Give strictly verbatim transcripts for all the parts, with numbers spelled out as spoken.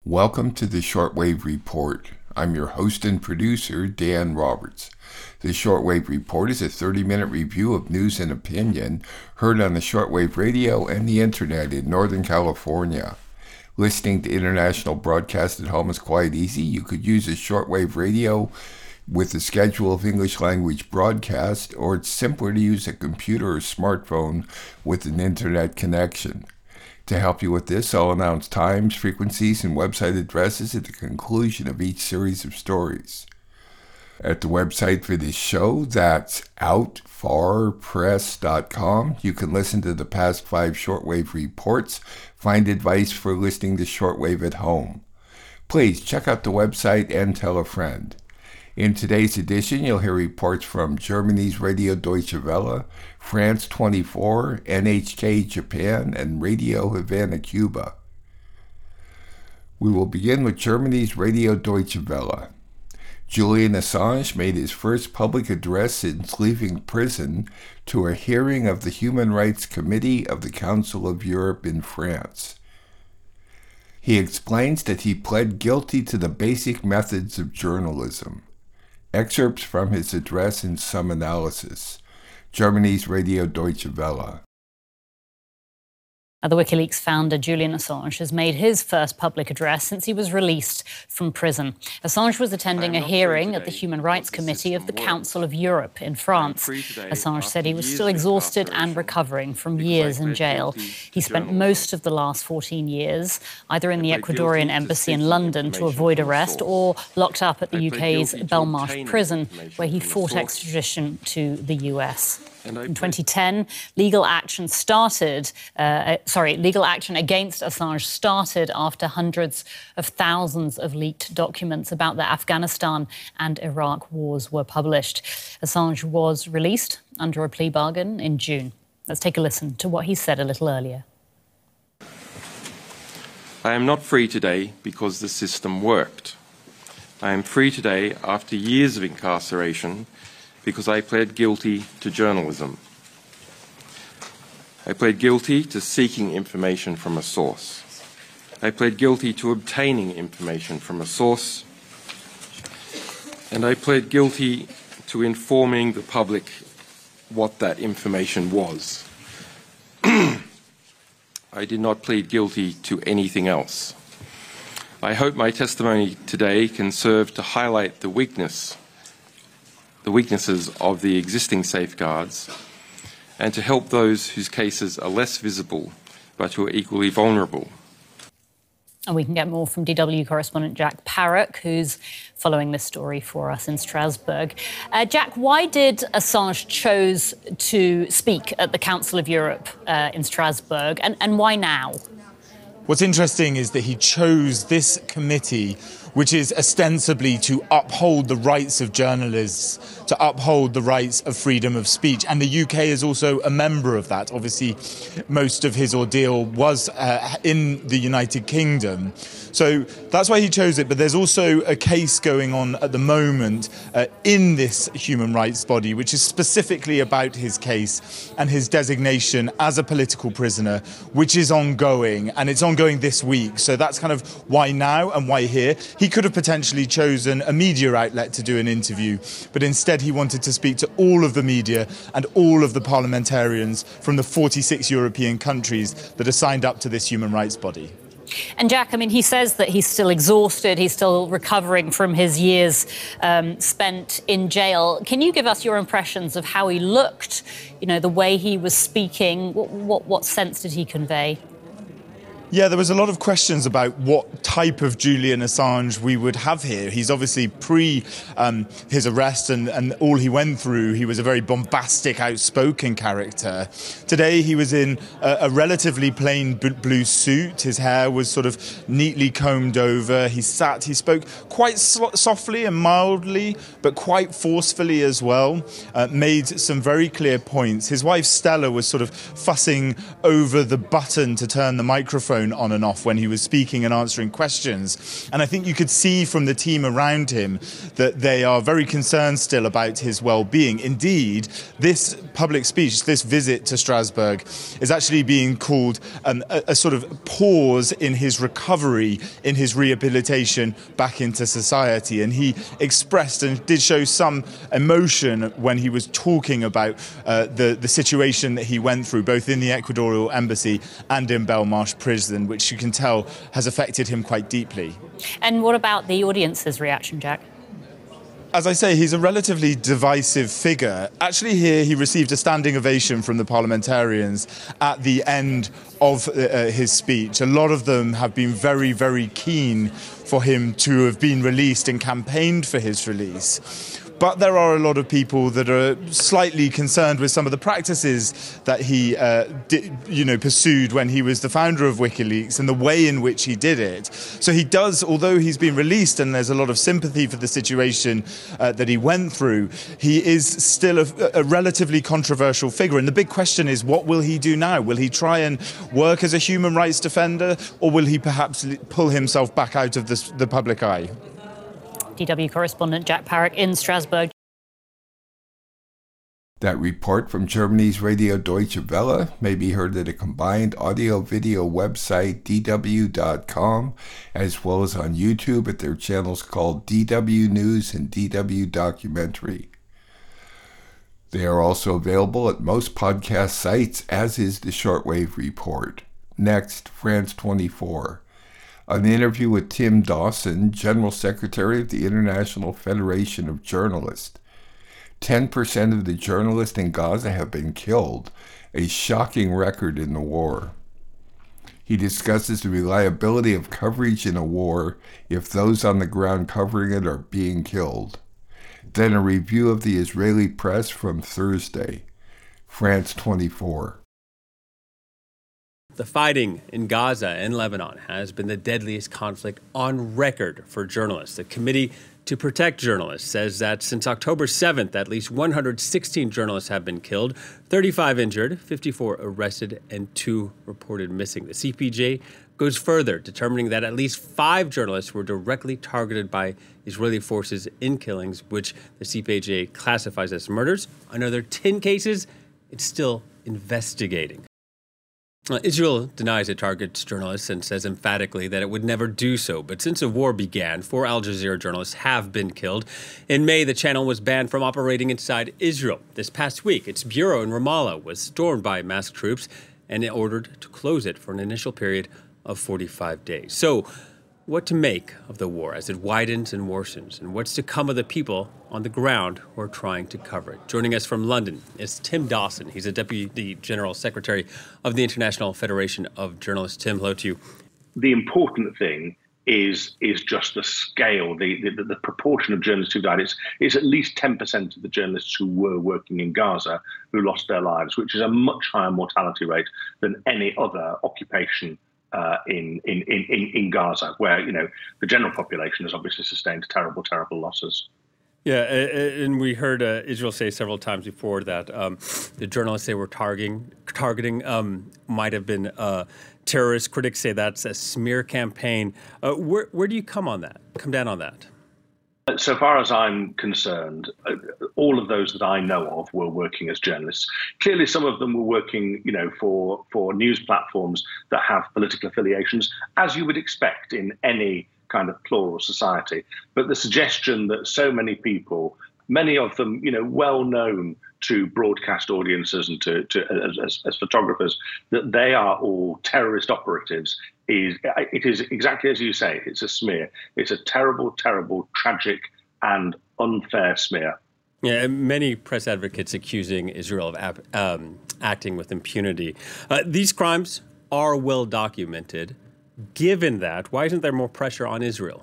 Welcome to the Shortwave Report. I'm your host and producer, Dan Roberts. The Shortwave Report is a thirty-minute review of news and opinion heard on the shortwave radio and the internet in Northern California. Listening to international broadcast at home is quite easy. You could use a shortwave radio with a schedule of English language broadcast, or it's simpler to use a computer or smartphone with an internet connection. To help you with this, I'll announce times, frequencies, and website addresses at the conclusion of each series of stories. At the website for this show, that's out far press dot com, you can listen to the past five shortwave reports, find advice for listening to shortwave at home. Please check out the website and tell a friend. In today's edition, you'll hear reports from Germany's Radio Deutsche Welle, France twenty-four, N H K Japan, and Radio Havana, Cuba. We will begin with Germany's Radio Deutsche Welle. Julian Assange made his first public address since leaving prison to a hearing of the Human Rights Committee of the Council of Europe in France. He explains that he pled guilty to the basic methods of journalism. Excerpts from his address and some analysis. Germany's Radio Deutsche Welle. The WikiLeaks founder Julian Assange has made his first public address since he was released from prison. Assange was attending a hearing at the Human Rights Committee of the Council of Europe in France. Assange said he was still exhausted and recovering from years in jail. He spent most of the last fourteen years either in the Ecuadorian embassy in London to avoid arrest or locked up at the U K's Belmarsh prison, where he fought extradition to the U S. In twenty ten, legal action started, uh, sorry, legal action against Assange started after hundreds of thousands of leaked documents about the Afghanistan and Iraq wars were published. Assange was released under a plea bargain in June. Let's take a listen to what he said a little earlier. I am not free today because the system worked. I am free today after years of incarceration because I pled guilty to journalism. I pled guilty to seeking information from a source. I pled guilty to obtaining information from a source. And I pled guilty to informing the public what that information was. I did not plead guilty to anything else. I hope my testimony today can serve to highlight the weakness the weaknesses of the existing safeguards, and to help those whose cases are less visible but who are equally vulnerable. And we can get more from D W correspondent Jack Parrock, who's following this story for us in Strasbourg. Uh, Jack, why did Assange choose to speak at the Council of Europe uh, in Strasbourg, and, and why now? What's interesting is that he chose this committee, which is ostensibly to uphold the rights of journalists, to uphold the rights of freedom of speech. And the U K is also a member of that. Obviously, most of his ordeal was uh, in the United Kingdom. So that's why he chose it. But there's also a case going on at the moment uh, in this human rights body, which is specifically about his case and his designation as a political prisoner, which is ongoing. And it's ongoing this week. So that's kind of why now and why here. He could have potentially chosen a media outlet to do an interview, but instead he wanted to speak to all of the media and all of the parliamentarians from the forty-six European countries that are signed up to this human rights body. And Jack, I mean, he says that he's still exhausted, he's still recovering from his years um, spent in jail. Can you give us your impressions of how he looked, you know, the way he was speaking? What, what, what sense did he convey? Yeah, there was a lot of questions about what type of Julian Assange we would have here. He's obviously pre um, his arrest and, and all he went through, he was a very bombastic, outspoken character. Today he was in a, a relatively plain blue suit. His hair was sort of neatly combed over. He sat, he spoke quite softly and mildly, but quite forcefully as well. Uh, made some very clear points. His wife Stella was sort of fussing over the button to turn the microphone microphone on and off when he was speaking and answering questions. And I think you could see from the team around him that they are very concerned still about his well-being. Indeed, this public speech, this visit to Strasbourg, is actually being called um, a, a sort of pause in his recovery, in his rehabilitation back into society. And he expressed and did show some emotion when he was talking about uh, the, the situation that he went through, both in the Ecuadorian embassy and in Belmarsh prison, which you can tell has affected him quite deeply. And what about the audience's reaction, Jack? As I say, he's a relatively divisive figure. Actually, here he received a standing ovation from the parliamentarians at the end of uh, his speech. A lot of them have been very, very keen for him to have been released and campaigned for his release. But there are a lot of people that are slightly concerned with some of the practices that he, uh, did, you know, pursued when he was the founder of WikiLeaks and the way in which he did it. So he does, although he's been released and there's a lot of sympathy for the situation uh, that he went through, he is still a, a relatively controversial figure. And the big question is, what will he do now? Will he try and work as a human rights defender, or will he perhaps pull himself back out of the, the public eye? D W correspondent Jack Parrock in Strasbourg. That report from Germany's Radio Deutsche Welle may be heard at a combined audio-video website, D W dot com, as well as on YouTube at their channels called D W News and D W Documentary. They are also available at most podcast sites, as is the Shortwave Report. Next, France twenty-four. An interview with Tim Dawson, General Secretary of the International Federation of Journalists. ten percent of the journalists in Gaza have been killed, a shocking record in the war. He discusses the reliability of coverage in a war if those on the ground covering it are being killed. Then a review of the Israeli press from Thursday. France twenty-four. The fighting in Gaza and Lebanon has been the deadliest conflict on record for journalists. The Committee to Protect Journalists says that since October seventh, at least one hundred sixteen journalists have been killed, thirty-five injured, fifty-four arrested, and two reported missing. The C P J goes further, determining that at least five journalists were directly targeted by Israeli forces in killings, which the C P J classifies as murders. Another ten cases it's still investigating. Uh, Israel denies it targets journalists and says emphatically that it would never do so. But since the war began, four Al Jazeera journalists have been killed. In May, the channel was banned from operating inside Israel. This past week, its bureau in Ramallah was stormed by masked troops and ordered to close it for an initial period of forty-five days. So, what to make of the war as it widens and worsens, and what's to come of the people on the ground who are trying to cover it? Joining us from London is Tim Dawson. He's a Deputy General Secretary of the International Federation of Journalists. Tim, hello to you. The important thing is is just the scale, the the, the proportion of journalists who died. It's, it's at least ten percent of the journalists who were working in Gaza who lost their lives, which is a much higher mortality rate than any other occupation Uh, in, in, in, in Gaza, where, you know, the general population has obviously sustained terrible, terrible losses. Yeah, and we heard uh, Israel say several times before that um, the journalists they were targeting, targeting um, might have been uh, terrorists. Critics say that's a smear campaign. Uh, where, where do you come on that? Come down on that? So far as I'm concerned, uh, all of those that I know of were working as journalists. Clearly, some of them were working, you know, for, for news platforms that have political affiliations, as you would expect in any kind of plural society. But the suggestion that so many people, many of them, you know, well known to broadcast audiences and to, to as, as, as photographers, that they are all terrorist operatives is it is exactly as you say. It's a smear. It's a terrible, terrible, tragic and unfair smear. Yeah, many press advocates accusing Israel of ap- um, acting with impunity. Uh, these crimes are well documented. Given that, why isn't there more pressure on Israel?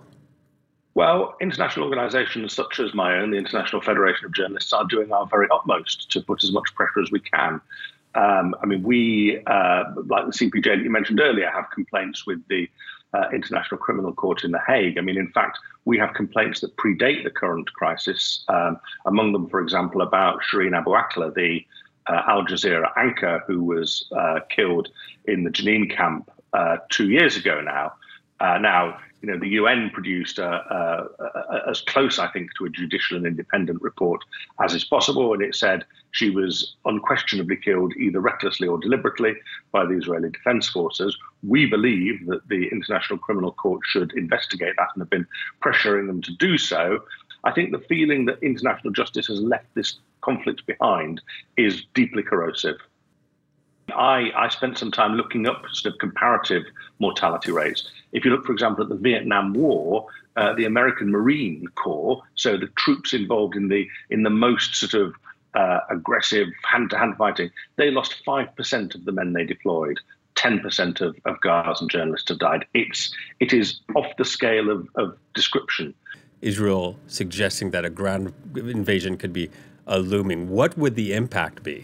Well, international organizations such as my own, the International Federation of Journalists, are doing our very utmost to put as much pressure as we can. Um, I mean, we, uh, like the C P J that you mentioned earlier, have complaints with the uh, International Criminal Court in The Hague. I mean, in fact, we have complaints that predate the current crisis, um, among them, for example, about Shireen Abu Akleh, the uh, Al Jazeera anchor who was uh, killed in the Jenin camp uh, two years ago now. Uh, now, you know, the U N produced a, a, a, as close, I think, to a judicial and independent report as is possible, and it said she was unquestionably killed either recklessly or deliberately by the Israeli Defense Forces. We believe that the International Criminal Court should investigate that and have been pressuring them to do so. I think the feeling that international justice has left this conflict behind is deeply corrosive. I, I spent some time looking up sort of comparative mortality rates. If you look, for example, at the Vietnam War, uh, the American Marine Corps, so the troops involved in the in the most sort of uh, aggressive hand-to-hand fighting, they lost five percent of the men they deployed. ten percent of, of guards and journalists have died. It's, it is off the scale of, of description. Israel suggesting that a ground invasion could be uh, looming. What would the impact be?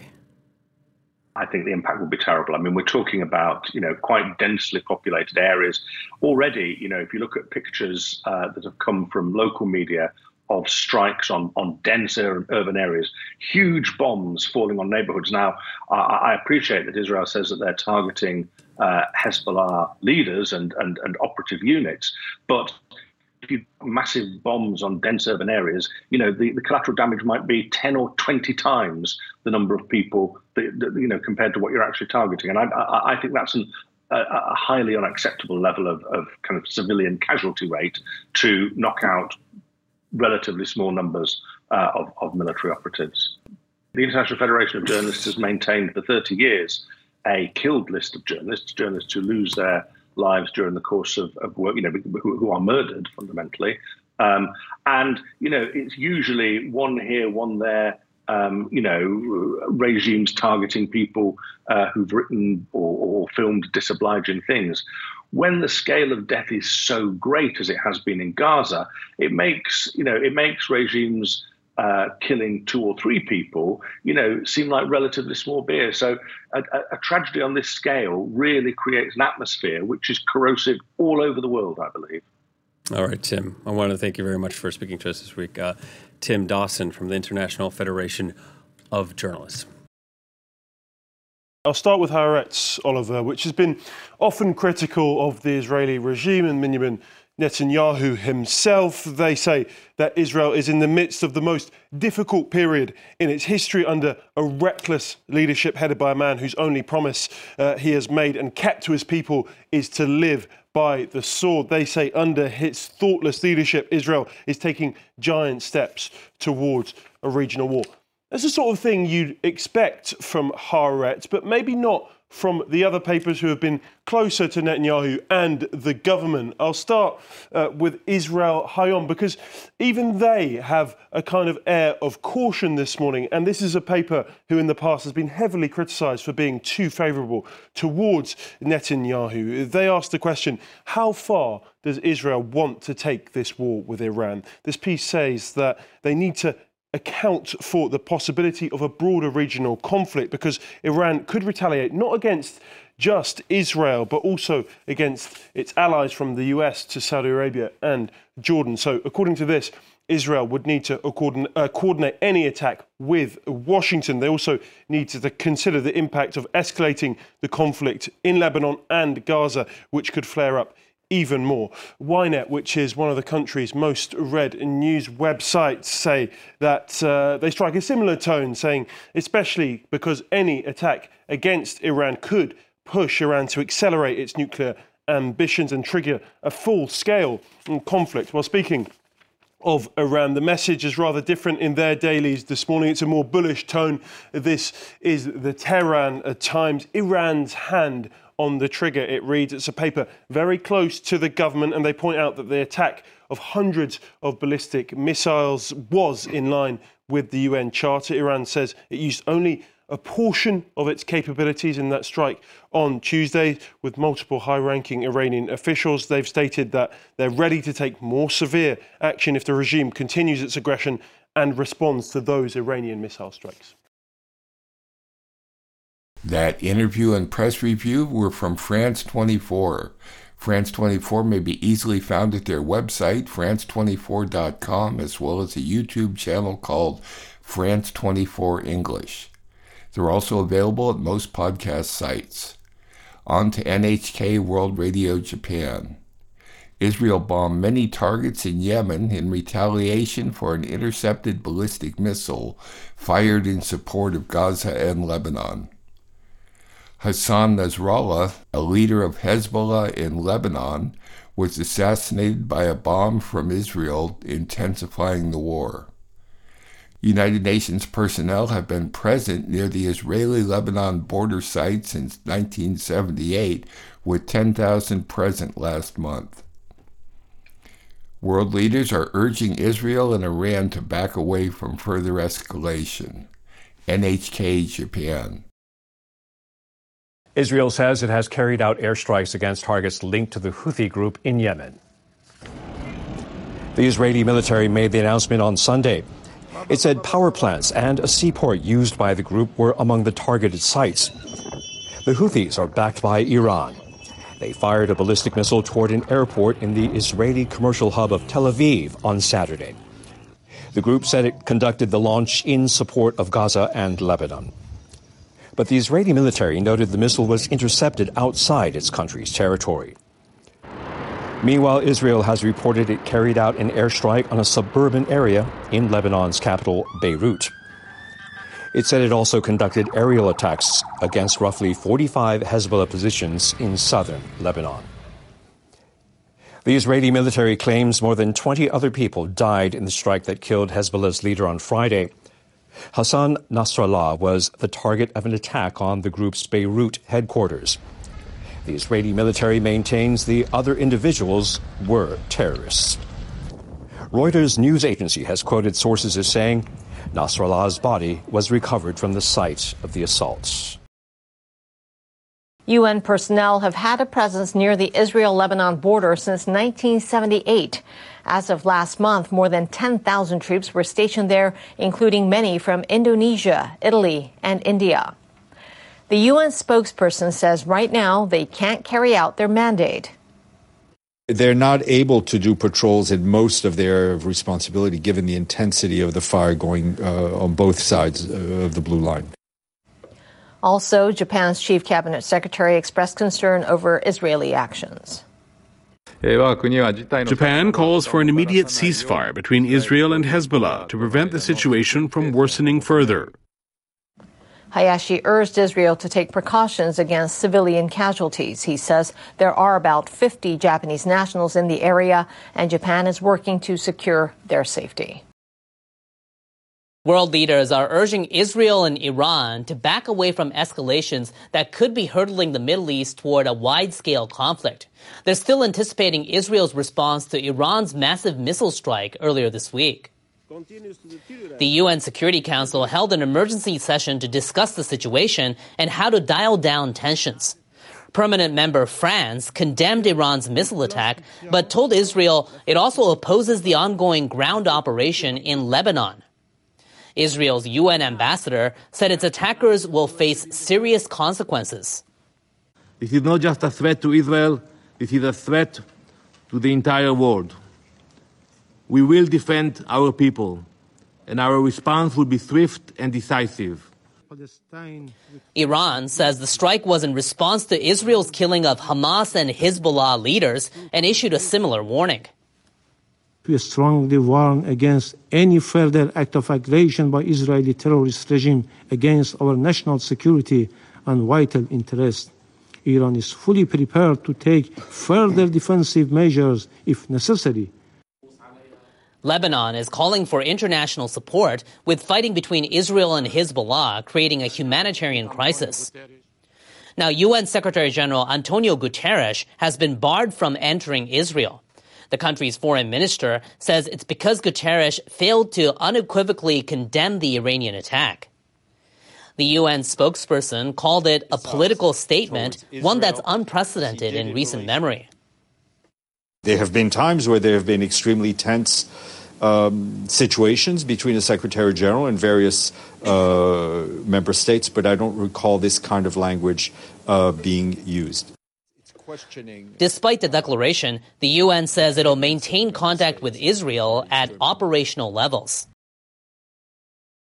I think the impact will be terrible. I mean, we're talking about, you know, quite densely populated areas. Already, you know, if you look at pictures uh, that have come from local media of strikes on, on denser urban areas, huge bombs falling on neighborhoods. Now, I, I appreciate that Israel says that they're targeting uh, Hezbollah leaders and, and, and operative units, but if you massive bombs on dense urban areas, you know, the, the collateral damage might be ten or twenty times the number of people, that, that, you know, compared to what you're actually targeting. And I, I, I think that's an, a, a highly unacceptable level of, of kind of civilian casualty rate to knock out relatively small numbers uh, of, of military operatives. The International Federation of Journalists has maintained for thirty years a killed list of journalists, journalists who lose their lives during the course of, of work, you know, who, who are murdered fundamentally. Um, and, you know, it's usually one here, one there, um, you know, regimes targeting people uh, who've written or, or filmed disobliging things. When the scale of death is so great as it has been in Gaza, it makes, you know, it makes regimes Uh, killing two or three people, you know, seem like relatively small beer. So a, a, a tragedy on this scale really creates an atmosphere which is corrosive all over the world, I believe. All right, Tim, I want to thank you very much for speaking to us this week. Uh, Tim Dawson from the International Federation of Journalists. I'll start with Haaretz, Oliver, which has been often critical of the Israeli regime and Benjamin Netanyahu himself. They say that Israel is in the midst of the most difficult period in its history under a reckless leadership headed by a man whose only promise uh, he has made and kept to his people is to live by the sword. They say under his thoughtless leadership, Israel is taking giant steps towards a regional war. That's the sort of thing you'd expect from Haaretz, but maybe not from the other papers who have been closer to Netanyahu and the government. I'll start uh, with Israel Hayom, because even they have a kind of air of caution this morning. And this is a paper who in the past has been heavily criticised for being too favourable towards Netanyahu. They asked the question, how far does Israel want to take this war with Iran? This piece says that they need to account for the possibility of a broader regional conflict because Iran could retaliate not against just Israel, but also against its allies from the U S to Saudi Arabia and Jordan. So according to this, Israel would need to coordinate, uh, coordinate any attack with Washington. They also need to consider the impact of escalating the conflict in Lebanon and Gaza, which could flare up even more. Ynet, which is one of the country's most read news websites, say that uh, they strike a similar tone, saying especially because any attack against Iran could push Iran to accelerate its nuclear ambitions and trigger a full-scale conflict. While speaking of Iran, the message is rather different in their dailies this morning. It's a more bullish tone. This is the Tehran Times, Iran's hand on the trigger, it reads. It's a paper very close to the government, and they point out that the attack of hundreds of ballistic missiles was in line with the U N Charter. Iran says it used only a portion of its capabilities in that strike on Tuesday. With multiple high-ranking Iranian officials, they've stated that they're ready to take more severe action if the regime continues its aggression and responds to those Iranian missile strikes. That interview and press review were from France twenty-four. France twenty-four may be easily found at their website, france twenty-four dot com, as well as a YouTube channel called France twenty-four English. They're also available at most podcast sites. On to N H K World Radio Japan. Israel bombed many targets in Yemen in retaliation for an intercepted ballistic missile fired in support of Gaza and Lebanon. Hassan Nasrallah, a leader of Hezbollah in Lebanon, was assassinated by a bomb from Israel, intensifying the war. United Nations personnel have been present near the Israeli-Lebanon border site since nineteen seventy-eight, with ten thousand present last month. World leaders are urging Israel and Iran to back away from further escalation. N H K Japan. Israel says it has carried out airstrikes against targets linked to the Houthi group in Yemen. The Israeli military made the announcement on Sunday. It said power plants and a seaport used by the group were among the targeted sites. The Houthis are backed by Iran. They fired a ballistic missile toward an airport in the Israeli commercial hub of Tel Aviv on Saturday. The group said it conducted the launch in support of Gaza and Lebanon. But the Israeli military noted the missile was intercepted outside its country's territory. Meanwhile, Israel has reported it carried out an airstrike on a suburban area in Lebanon's capital, Beirut. It said it also conducted aerial attacks against roughly forty-five Hezbollah positions in southern Lebanon. The Israeli military claims more than twenty other people died in the strike that killed Hezbollah's leader on Friday. Hassan Nasrallah was the target of an attack on the group's Beirut headquarters. The Israeli military maintains the other individuals were terrorists. Reuters news agency has quoted sources as saying Nasrallah's body was recovered from the site of the assaults. U N personnel have had a presence near the Israel-Lebanon border since nineteen seventy-eight. As of last month, more than ten thousand troops were stationed there, including many from Indonesia, Italy, and India. The U N spokesperson says right now they can't carry out their mandate. They're not able to do patrols in most of their responsibility, given the intensity of the fire going uh, on both sides uh, of the blue line. Also, Japan's chief cabinet secretary expressed concern over Israeli actions. Japan calls for an immediate ceasefire between Israel and Hezbollah to prevent the situation from worsening further. Hayashi urged Israel to take precautions against civilian casualties. He says there are about fifty Japanese nationals in the area, and Japan is working to secure their safety. World leaders are urging Israel and Iran to back away from escalations that could be hurtling the Middle East toward a wide-scale conflict. They're still anticipating Israel's response to Iran's massive missile strike earlier this week. The U N Security Council held an emergency session to discuss the situation and how to dial down tensions. Permanent member France condemned Iran's missile attack, but told Israel it also opposes the ongoing ground operation in Lebanon. Israel's U N ambassador said its attackers will face serious consequences. This is not just a threat to Israel, this is a threat to the entire world. We will defend our people, and our response will be swift and decisive. Iran says the strike was in response to Israel's killing of Hamas and Hezbollah leaders and issued a similar warning. We strongly warn against any further act of aggression by Israeli terrorist regime against our national security and vital interests. Iran is fully prepared to take further defensive measures if necessary. Lebanon is calling for international support, with fighting between Israel and Hezbollah creating a humanitarian crisis. Now, U N Secretary General Antonio Guterres has been barred from entering Israel. The country's foreign minister says it's because Guterres failed to unequivocally condemn the Iranian attack. The U N spokesperson called it a political statement, one that's unprecedented in recent memory. There have been times where there have been extremely tense um, situations between the Secretary General and various uh, member states, but I don't recall this kind of language uh, being used. Despite the declaration, the U N says it'll maintain contact with Israel at operational levels.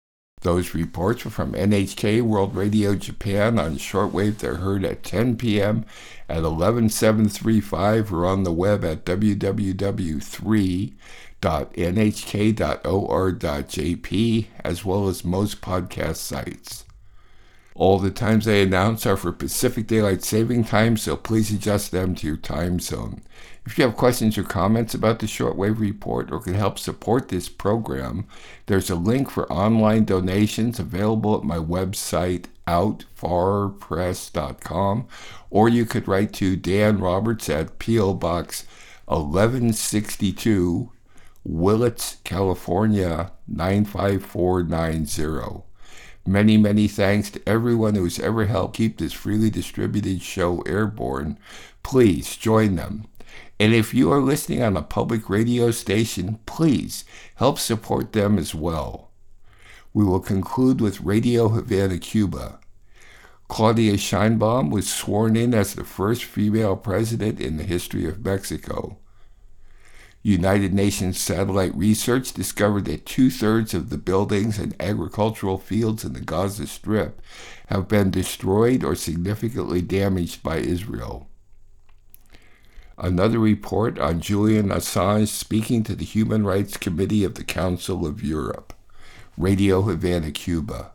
Those reports were from N H K World Radio Japan on shortwave. They're heard at ten p.m. at eleven seven thirty-five or on the web at w w w dot three dot n h k dot org dot j p, as well as most podcast sites. All the times I announce are for Pacific Daylight Saving Time, so please adjust them to your time zone. If you have questions or comments about the Shortwave Report or can help support this program, there's a link for online donations available at my website, out far press dot com, or you could write to Dan Roberts at P O Box eleven sixty-two, Willits, California, nine five four nine zero. Many, many thanks to everyone who has ever helped keep this freely distributed show airborne. Please join them. And if you are listening on a public radio station, please help support them as well. We will conclude with Radio Havana, Cuba. Claudia Sheinbaum was sworn in as the first female president in the history of Mexico. United Nations satellite research discovered that two-thirds of the buildings and agricultural fields in the Gaza Strip have been destroyed or significantly damaged by Israel. Another report on Julian Assange speaking to the Human Rights Committee of the Council of Europe. Radio Havana, Cuba.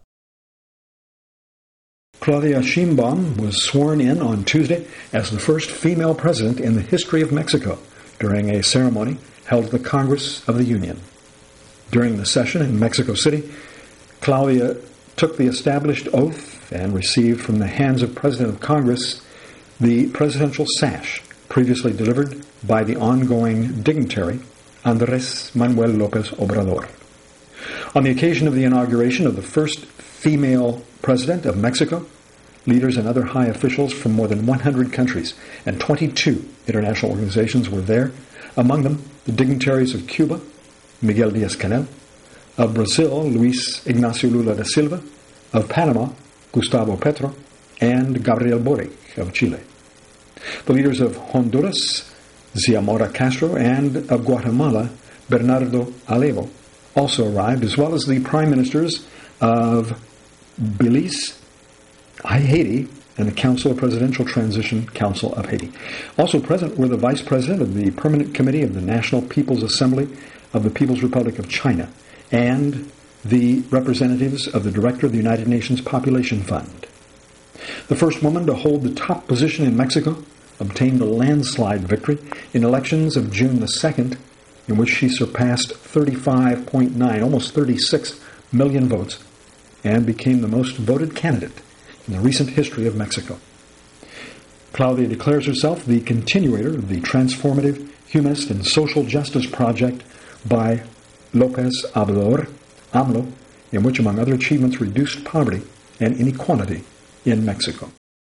Claudia Sheinbaum was sworn in on Tuesday as the first female president in the history of Mexico during a ceremony held at the Congress of the Union. During the session in Mexico City, Claudia took the established oath and received from the hands of President of Congress the presidential sash previously delivered by the ongoing dignitary Andrés Manuel López Obrador. On the occasion of the inauguration of the first female president of Mexico, leaders and other high officials from more than one hundred countries and twenty-two international organizations were there, among them the dignitaries of Cuba, Miguel Díaz-Canel, of Brazil, Luis Ignacio Lula da Silva, of Panama, Gustavo Petro, and Gabriel Boric of Chile. The leaders of Honduras, Xiomara Castro, and of Guatemala, Bernardo Alevo, also arrived, as well as the prime ministers of Belize, Haiti, and the Council of Presidential Transition Council of Haiti. Also present were the Vice President of the Permanent Committee of the National People's Assembly of the People's Republic of China and the representatives of the Director of the United Nations Population Fund. The first woman to hold the top position in Mexico obtained a landslide victory in elections of June the second, in which she surpassed thirty-five point nine, almost thirty-six million votes, and became the most voted candidate in the recent history of Mexico. Claudia declares herself the continuator of the transformative, humanist, and social justice project by López Obrador, AMLO, in which, among other achievements, reduced poverty and inequality in Mexico.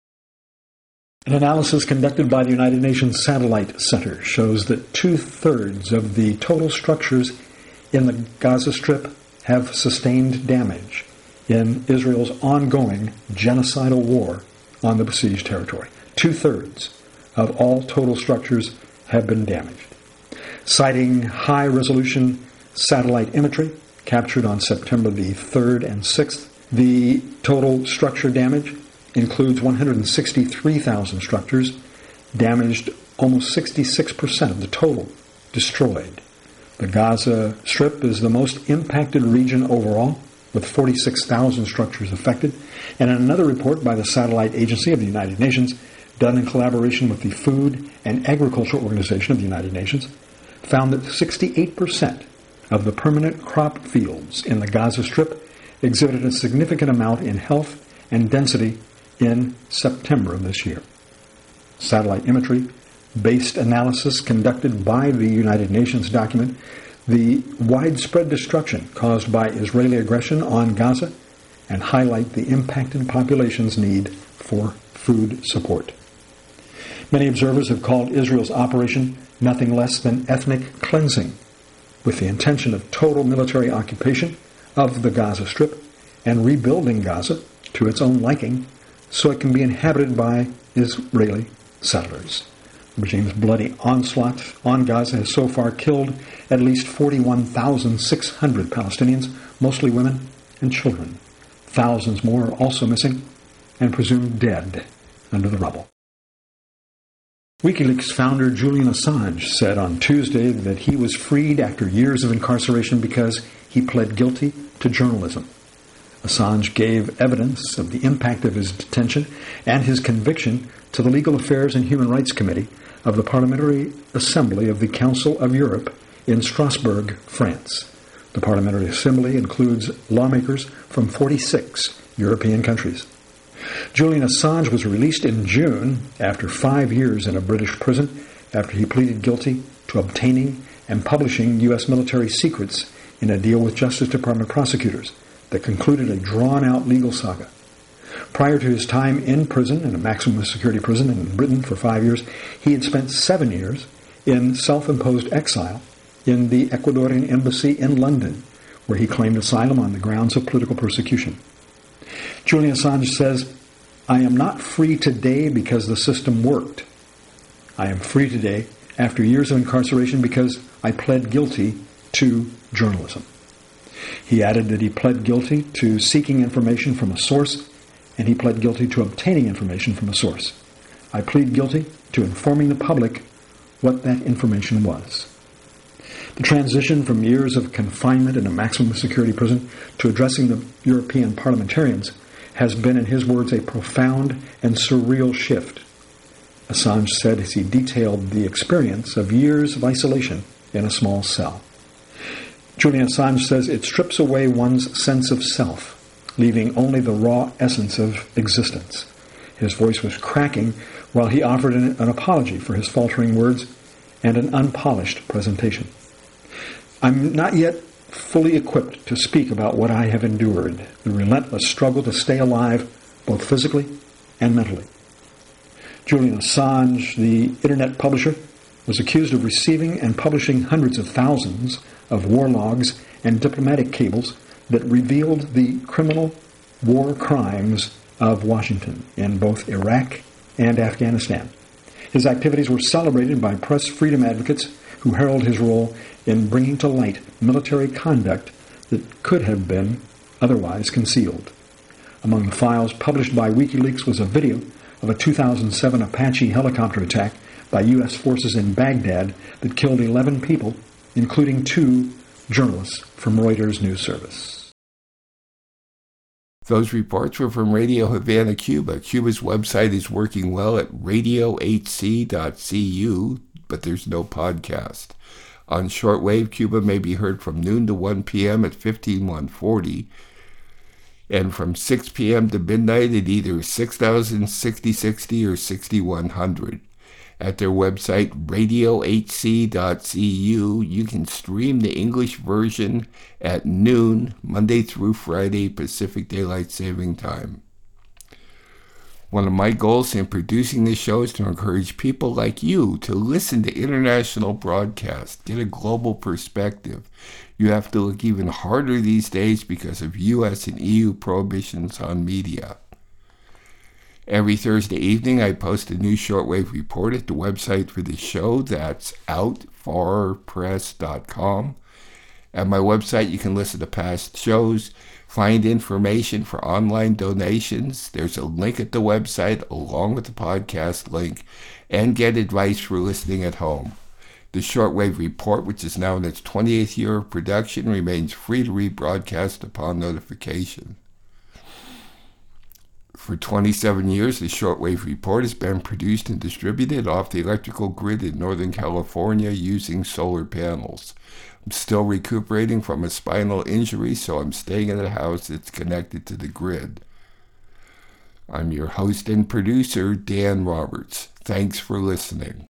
An analysis conducted by the United Nations Satellite Center shows that two-thirds of the total structures in the Gaza Strip have sustained damage in Israel's ongoing genocidal war on the besieged territory. Two-thirds of all total structures have been damaged. Citing high-resolution satellite imagery captured on September the third and sixth, the total structure damage includes one hundred sixty-three thousand structures, damaged almost sixty-six percent of the total destroyed. The Gaza Strip is the most impacted region overall, with forty-six thousand structures affected. And in another report by the Satellite Agency of the United Nations, done in collaboration with the Food and Agriculture Organization of the United Nations, found that sixty-eight percent of the permanent crop fields in the Gaza Strip exhibited a significant amount in health and density in September of this year. Satellite imagery-based analysis conducted by the United Nations document the widespread destruction caused by Israeli aggression on Gaza and highlight the impacted population's need for food support. Many observers have called Israel's operation nothing less than ethnic cleansing, with the intention of total military occupation of the Gaza Strip and rebuilding Gaza to its own liking so it can be inhabited by Israeli settlers. The regime's bloody onslaught on Gaza has so far killed at least forty-one thousand six hundred Palestinians, mostly women and children. Thousands more are also missing and presumed dead under the rubble. WikiLeaks founder Julian Assange said on Tuesday that he was freed after years of incarceration because he pled guilty to journalism. Assange gave evidence of the impact of his detention and his conviction to the Legal Affairs and Human Rights Committee of the Parliamentary Assembly of the Council of Europe in Strasbourg, France. The Parliamentary Assembly includes lawmakers from forty-six European countries. Julian Assange was released in June after five years in a British prison after he pleaded guilty to obtaining and publishing U S military secrets in a deal with Justice Department prosecutors that concluded a drawn-out legal saga. Prior to his time in prison, in a maximum security prison in Britain for five years, he had spent seven years in self-imposed exile in the Ecuadorian embassy in London, where he claimed asylum on the grounds of political persecution. Julian Assange says, "I am not free today because the system worked. I am free today after years of incarceration because I pled guilty to journalism." He added that he pled guilty to seeking information from a source, and he pled guilty to obtaining information from a source. "I plead guilty to informing the public what that information was." The transition from years of confinement in a maximum security prison to addressing the European parliamentarians has been, in his words, a profound and surreal shift. Assange said as he detailed the experience of years of isolation in a small cell. Julian Assange says it strips away one's sense of self, leaving only the raw essence of existence. His voice was cracking while he offered an, an apology for his faltering words and an unpolished presentation. "I'm not yet fully equipped to speak about what I have endured, the relentless struggle to stay alive, both physically and mentally." Julian Assange, the internet publisher, was accused of receiving and publishing hundreds of thousands of war logs and diplomatic cables that revealed the criminal war crimes of Washington in both Iraq and Afghanistan. His activities were celebrated by press freedom advocates who herald his role in bringing to light military conduct that could have been otherwise concealed. Among the files published by WikiLeaks was a video of a two thousand seven Apache helicopter attack by U S forces in Baghdad that killed eleven people, including two journalists from Reuters News Service. Those reports were from Radio Havana, Cuba. Cuba's website is working well at radio h c dot c u, but there's no podcast. On shortwave, Cuba may be heard from noon to one p.m. at fifteen one forty, and from six p.m. to midnight at either six thousand, sixty sixty, or sixty-one hundred. At their website, radio h c dot c u, you can stream the English version at noon, Monday through Friday, Pacific Daylight Saving Time. One of my goals in producing this show is to encourage people like you to listen to international broadcasts, get a global perspective. You have to look even harder these days because of U S and E U prohibitions on media. Every Thursday evening, I post a new shortwave report at the website for the show. That's out far press dot com. At my website, you can listen to past shows, find information for online donations. There's a link at the website along with the podcast link, and get advice for listening at home. The Shortwave Report, which is now in its twenty-eighth year of production, remains free to rebroadcast upon notification. For twenty-seven years, the Shortwave Report has been produced and distributed off the electrical grid in Northern California using solar panels. I'm still recuperating from a spinal injury, so I'm staying in a house that's connected to the grid. I'm your host and producer, Dan Roberts. Thanks for listening.